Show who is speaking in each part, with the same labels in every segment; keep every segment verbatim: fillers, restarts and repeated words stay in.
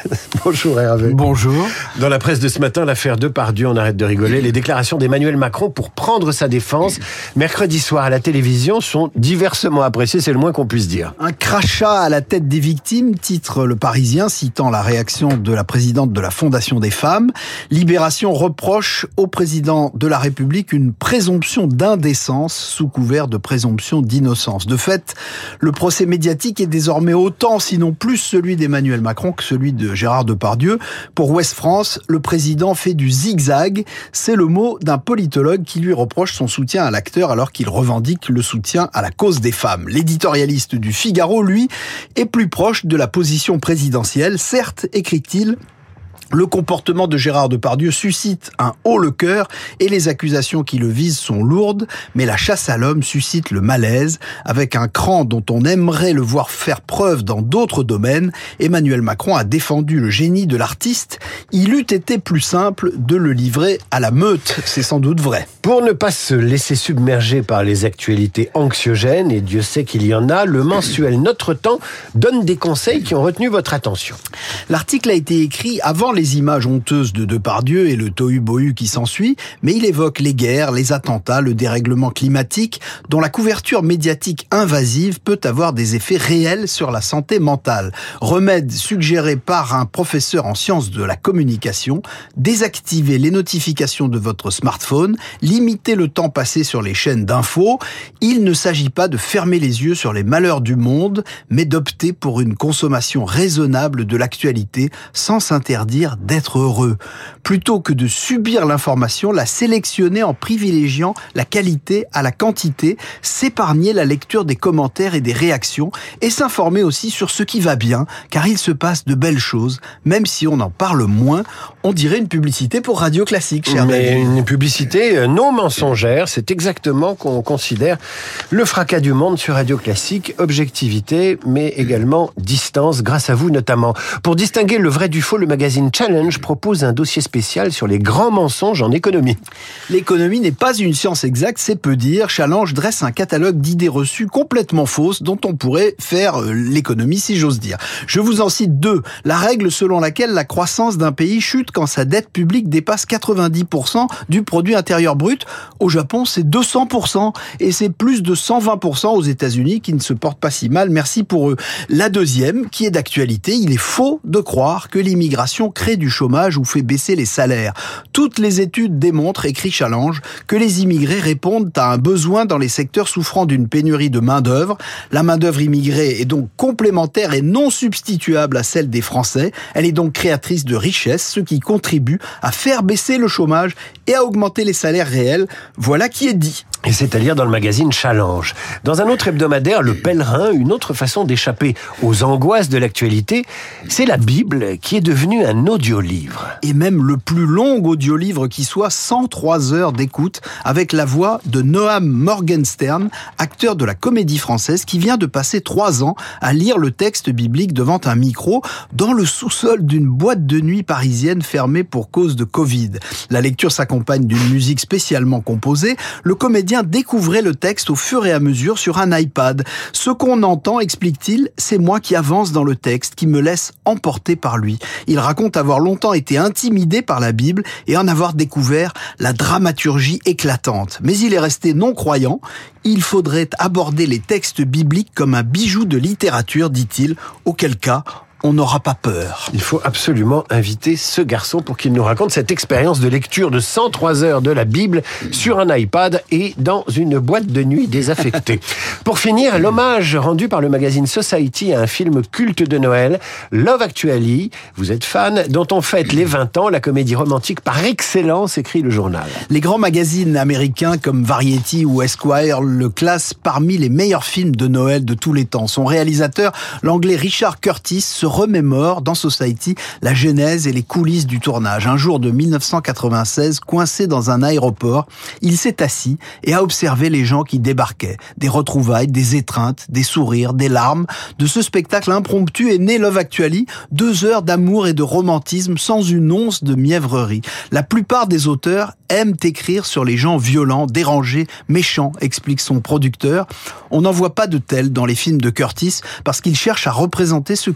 Speaker 1: Bonjour Hervé.
Speaker 2: Bonjour.
Speaker 1: Dans la presse de ce matin, l'affaire Depardieu, on arrête de rigoler. Les déclarations d'Emmanuel Macron pour prendre sa défense mercredi soir à la télévision sont diversement appréciées, c'est le moins qu'on puisse dire.
Speaker 2: Un crachat à la tête des victimes, titre Le Parisien, citant la réaction de la présidente de la Fondation des femmes. Libération reproche au président de la République une présomption d'indécence sous couvert de présomption d'innocence. De fait, le procès médiatique est désormais autant, sinon plus, celui d'Emmanuel Macron que celui de Gérard Depardieu. Pour Ouest France, le président fait du zigzag. C'est le mot d'un politologue qui lui reproche son soutien à l'acteur alors qu'il revendique le soutien à la cause des femmes. L'éditorialiste du Figaro, lui, est plus proche de la position présidentielle. Certes, écrit-il, le comportement de Gérard Depardieu suscite un haut-le-cœur et les accusations qui le visent sont lourdes, mais la chasse à l'homme suscite le malaise. Avec un cran dont on aimerait le voir faire preuve dans d'autres domaines, Emmanuel Macron a défendu le génie de l'artiste. Il eût été plus simple de le livrer à la meute, c'est sans doute vrai.
Speaker 1: Pour ne pas se laisser submerger par les actualités anxiogènes, et Dieu sait qu'il y en a, le mensuel Notre Temps donne des conseils qui ont retenu votre attention.
Speaker 2: L'article a été écrit avant les images honteuses de Depardieu et le tohu-bohu qui s'ensuit, mais il évoque les guerres, les attentats, le dérèglement climatique, dont la couverture médiatique invasive peut avoir des effets réels sur la santé mentale. Remède suggéré par un professeur en sciences de la communication, désactivez les notifications de votre smartphone, limitez le temps passé sur les chaînes d'infos. Il ne s'agit pas de fermer les yeux sur les malheurs du monde, mais d'opter pour une consommation raisonnable de l'actualité sans s'interdire d'être heureux. Plutôt que de subir l'information, la sélectionner en privilégiant la qualité à la quantité, s'épargner la lecture des commentaires et des réactions et s'informer aussi sur ce qui va bien, car il se passe de belles choses, même si on en parle moins. On dirait une publicité pour Radio Classique, cher
Speaker 1: Mais
Speaker 2: David.
Speaker 1: une publicité non mensongère, c'est exactement qu'on considère le fracas du monde sur Radio Classique, objectivité, mais également distance, grâce à vous notamment. Pour distinguer le vrai du faux, le magazine Challenge propose un dossier spécial sur les grands mensonges en économie.
Speaker 2: L'économie n'est pas une science exacte, c'est peu dire. Challenge dresse un catalogue d'idées reçues complètement fausses dont on pourrait faire l'économie, si j'ose dire. Je vous en cite deux. La règle selon laquelle la croissance d'un pays chute quand sa dette publique dépasse quatre-vingt-dix pour cent du produit intérieur brut. Au Japon, c'est deux cents pour cent et c'est plus de cent vingt pour cent aux États-Unis qui ne se portent pas si mal. Merci pour eux. La deuxième, qui est d'actualité, il est faux de croire que l'immigration crée du chômage ou fait baisser les salaires. Toutes les études démontrent, écrit Challenge, que les immigrés répondent à un besoin dans les secteurs souffrant d'une pénurie de main-d'œuvre. La main-d'œuvre immigrée est donc complémentaire et non substituable à celle des Français. Elle est donc créatrice de richesse, ce qui contribue à faire baisser le chômage et à augmenter les salaires réels. Voilà qui est dit.
Speaker 1: Et c'est à lire dans le magazine Challenge. Dans un autre hebdomadaire, Le Pèlerin, une autre façon d'échapper aux angoisses de l'actualité, c'est la Bible qui est devenue un audiolivre.
Speaker 2: Et même le plus long audiolivre qui soit, cent trois heures d'écoute, avec la voix de Noam Morgenstern, acteur de la Comédie Française, qui vient de passer trois ans à lire le texte biblique devant un micro dans le sous-sol d'une boîte de nuit parisienne fermée pour cause de Covid. La lecture s'accompagne d'une musique spécialement composée. Le comédien découvrait le texte au fur et à mesure sur un iPad. Ce qu'on entend, explique-t-il, c'est moi qui avance dans le texte, qui me laisse emporter par lui. Il raconte avoir longtemps été intimidé par la Bible et en avoir découvert la dramaturgie éclatante. Mais il est resté non-croyant. Il faudrait aborder les textes bibliques comme un bijou de littérature, dit-il, auquel cas on n'aura pas peur.
Speaker 1: Il faut absolument inviter ce garçon pour qu'il nous raconte cette expérience de lecture de cent trois heures de la Bible sur un iPad et dans une boîte de nuit désaffectée. Pour finir, l'hommage rendu par le magazine Society à un film culte de Noël, Love Actually. Vous êtes fan, dont on fête les vingt ans, la comédie romantique par excellence, écrit le journal.
Speaker 2: Les grands magazines américains comme Variety ou Esquire le classent parmi les meilleurs films de Noël de tous les temps. Son réalisateur, l'anglais Richard Curtis, se remémore dans Society la genèse et les coulisses du tournage. Un jour de mille neuf cent quatre-vingt-seize, coincé dans un aéroport, il s'est assis et a observé les gens qui débarquaient. Des retrouvailles, des étreintes, des sourires, des larmes. De ce spectacle impromptu est né Love Actually, deux heures d'amour et de romantisme sans une once de mièvrerie. La plupart des auteurs aiment écrire sur les gens violents, dérangés, méchants, explique son producteur. On n'en voit pas de tels dans les films de Curtis parce qu'il cherche à représenter ce que l'humanité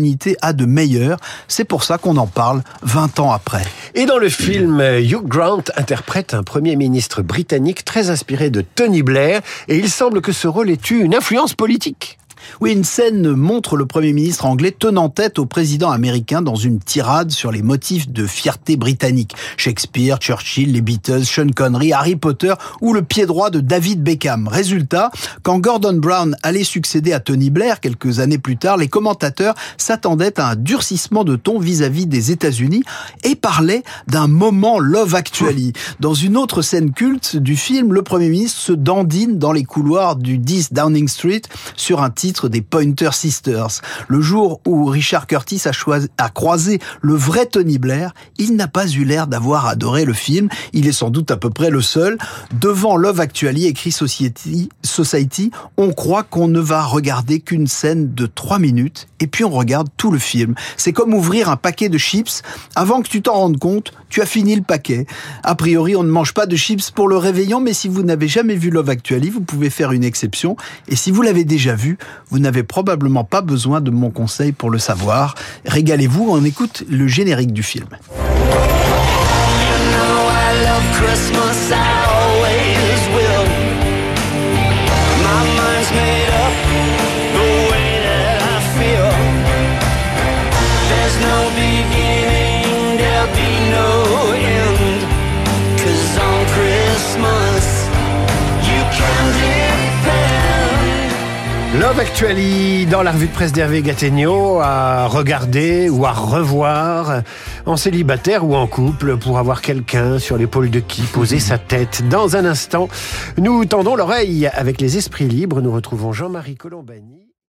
Speaker 2: l'humanité a de meilleur. C'est pour ça qu'on en parle vingt ans après.
Speaker 1: Et dans le film, Hugh Grant interprète un Premier ministre britannique très inspiré de Tony Blair, et il semble que ce rôle ait eu une influence politique.
Speaker 2: Oui, une scène montre le Premier ministre anglais tenant tête au président américain dans une tirade sur les motifs de fierté britannique. Shakespeare, Churchill, les Beatles, Sean Connery, Harry Potter ou le pied droit de David Beckham. Résultat, quand Gordon Brown allait succéder à Tony Blair quelques années plus tard, les commentateurs s'attendaient à un durcissement de ton vis-à-vis des États-Unis et parlaient d'un moment Love Actually. Dans une autre scène culte du film, le Premier ministre se dandine dans les couloirs du dix Downing Street sur un titre des Pointer Sisters. Le jour où Richard Curtis a, choisi, a croisé le vrai Tony Blair, il n'a pas eu l'air d'avoir adoré le film. Il est sans doute à peu près le seul. Devant Love Actually, écrit Society, Society, on croit qu'on ne va regarder qu'une scène de trois minutes et puis on regarde tout le film. C'est comme ouvrir un paquet de chips. Avant que tu t'en rendes compte, tu as fini le paquet. A priori, on ne mange pas de chips pour le réveillon, mais si vous n'avez jamais vu Love Actually, vous pouvez faire une exception. Et si vous l'avez déjà vu, vous n'avez probablement pas besoin de mon conseil pour le savoir. Régalez-vous, on écoute le générique du film.
Speaker 1: Love Actually, dans la revue de presse d'Hervé Gattegno, à regarder ou à revoir en célibataire ou en couple pour avoir quelqu'un sur l'épaule de qui poser sa tête. Dans un instant, nous tendons l'oreille avec les esprits libres. Nous retrouvons Jean-Marie Colombani.